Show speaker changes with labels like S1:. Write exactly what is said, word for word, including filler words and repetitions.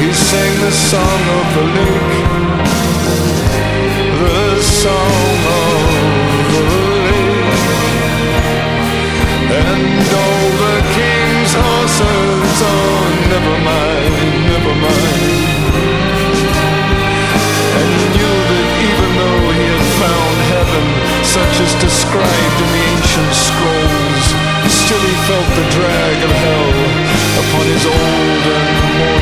S1: He sang the song of the lake, the song of the lake, and all the king's horses, oh, never mind, never mind. And he knew that even though he had found heaven, such as described in the ancient scrolls, still he felt the drag of hell upon his old and